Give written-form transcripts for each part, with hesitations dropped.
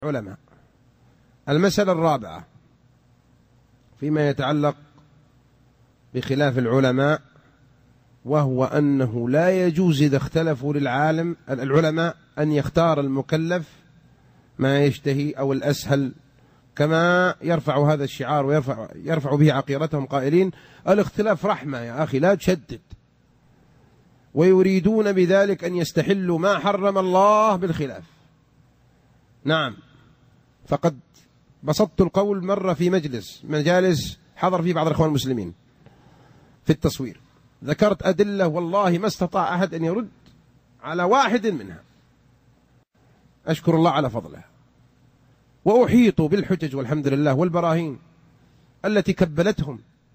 علماء. المسألة الرابعة فيما يتعلق بخلاف العلماء، وهو أنه لا يجوز إذا اختلفوا العلماء أن يختار المكلف ما يشتهي أو الأسهل، كما يرفع هذا الشعار ويرفع به عقيرتهم قائلين الاختلاف رحمة يا أخي لا تشدد، ويريدون بذلك أن يستحلوا ما حرم الله بالخلاف. نعم، فقد بسطت القول مرة في مجالس حضر فيه بعض الإخوان المسلمين في التصوير، ذكرت أدلة والله ما استطاع أحد أن يرد على واحد منها، أشكر الله على فضله، وأحيطوا بالحجج والحمد لله والبراهين التي كبلتهم،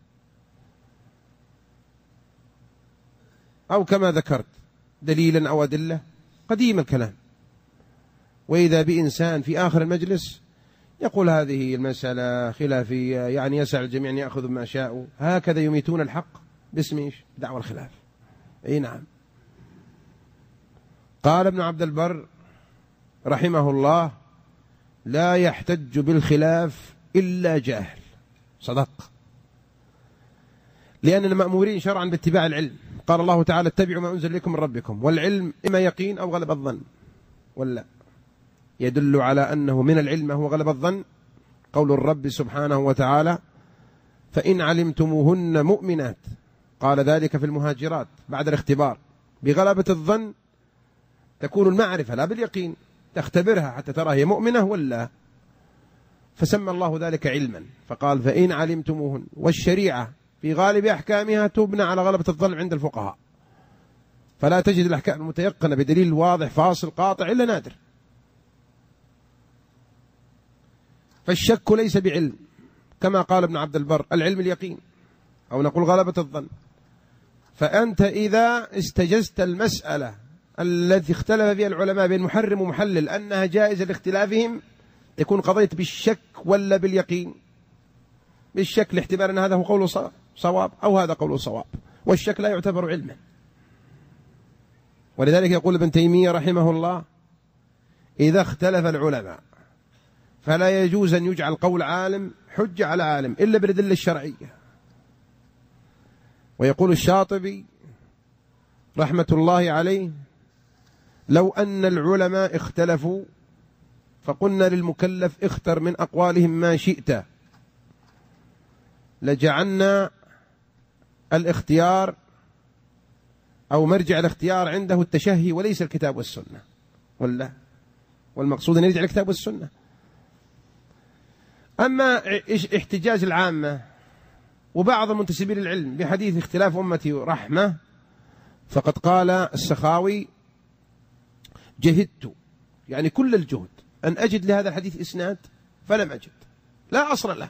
أو كما ذكرت دليلا أو أدلة قديم الكلام، وإذا بإنسان في آخر المجلس يقول هذه المسألة خلافية، يعني يسع الجميع أن يأخذوا ما شاءوا، هكذا يميتون الحق باسم دعوى الخلاف. أي نعم. قال ابن عبد البر رحمه الله: لا يحتج بالخلاف إلا جاهل. صدق، لأننا مأمورين شرعا باتباع العلم. قال الله تعالى: اتبعوا ما أنزل إليكم من ربكم، والعلم إما يقين أو غلب الظن، ولا يدل على أنه من العلم هو غلب الظن قول الرب سبحانه وتعالى: فإن علمتموهن مؤمنات، قال ذلك في المهاجرات بعد الاختبار. بغلبة الظن تكون المعرفة لا باليقين، تختبرها حتى ترى هي مؤمنة ولا، فسمى الله ذلك علما، فقال فإن علمتموهن. والشريعة في غالب أحكامها تبنى على غلبة الظن عند الفقهاء، فلا تجد الأحكام المتيقنة بدليل واضح فاصل قاطع إلا نادر. فالشك ليس بعلم، كما قال ابن عبد البر: العلم اليقين، أو نقول غلبة الظن. فأنت إذا استجزت المسألة التي اختلف فيها العلماء بين محرم ومحلل أنها جائزة لاختلافهم، تكون قضيت بالشك ولا باليقين؟ بالشك لاعتبار أن هذا هو قول صواب أو هذا قول صواب، والشك لا يعتبر علما. ولذلك يقول ابن تيمية رحمه الله: إذا اختلف العلماء فلا يجوز أن يجعل قول عالم حجة على عالم إلا بالأدلة الشرعية. ويقول الشاطبي رحمة الله عليه: لو أن العلماء اختلفوا فقلنا للمكلف اختر من أقوالهم ما شئت، لجعلنا الاختيار أو مرجع الاختيار عنده التشهي وليس الكتاب والسنة، والمقصود أن يرجع الكتاب والسنة. أما احتجاج العامة وبعض المنتسبين للعلم بحديث اختلاف أمتي رحمة، فقد قال السخاوي: جهدت، يعني كل الجهد، أن أجد لهذا الحديث إسناد فلم أجد، لا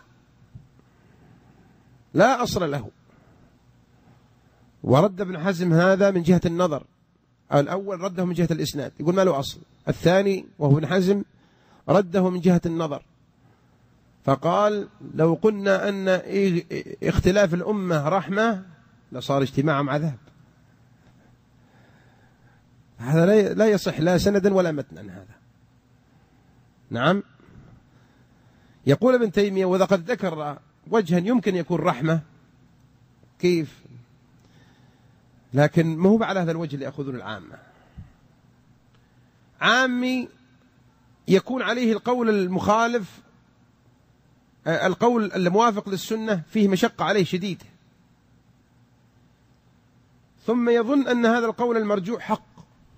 أصل له. ورد ابن حزم هذا من جهة النظر، الأول رده من جهة الإسناد، يقول ما له أصل. الثاني وهو ابن حزم رده من جهة النظر، فقال: لو قلنا أن اختلاف الأمة رحمة لصار اجتماعهم عذاب. هذا لا يصح لا سندا ولا متنا هذا. نعم. يقول ابن تيمية: وإذا قد ذكر وجها يمكن يكون رحمة، كيف؟ لكن ما هو على هذا الوجه اللي يأخذون العامة. عامي يكون عليه القول المخالف، القول الموافق للسنة فيه مشقة عليه شديدة، ثم يظن أن هذا القول المرجوح حق،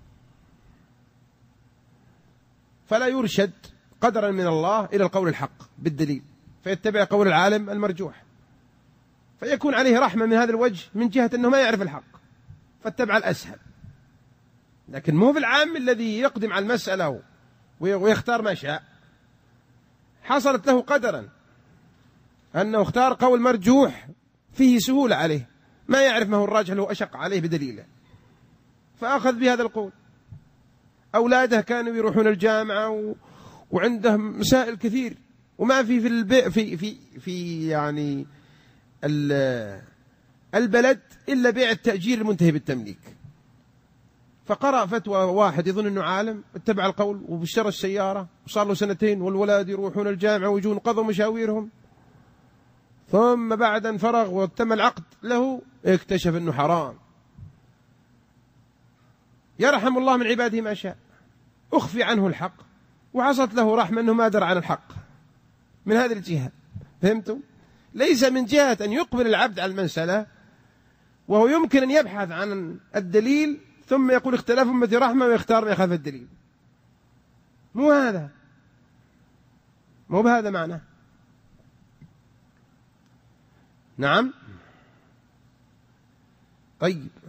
فلا يرشد قدرا من الله إلى القول الحق بالدليل، فيتبع قول العالم المرجوح، فيكون عليه رحمة من هذا الوجه من جهة أنه ما يعرف الحق فاتبع الأسهل. لكن مو بالعام الذي يقدم على المسألة ويختار ما شاء، حصلت له قدرا أنه اختار قول مرجوح فيه سهولة عليه، ما يعرف ما هو الراجح له أشق عليه بدليله، فأخذ بهذا القول. أولاده كانوا يروحون الجامعة وعندهم مسائل كثير، وما في في يعني البلد إلا بيع التأجير المنتهي بالتمليك، فقرأ فتوى واحد يظن أنه عالم، اتبع القول واشترى السيارة وصار له 2 والولاد يروحون الجامعة ويجون قضوا مشاويرهم، ثم بعد أن فرغ وتم العقد له اكتشف أنه حرام. يرحم الله من عباده ما شاء، أخفي عنه الحق وعصت له رحمة أنه ما درى عن الحق من هذه الجهة. فهمتم؟ ليس من جهة أن يقبل العبد على المسألة وهو يمكن أن يبحث عن الدليل ثم يقول اختلاف أمتي رحمة ويختار ما يخاف الدليل. مو هذا، مو بهذا معناه. نعم. طيب.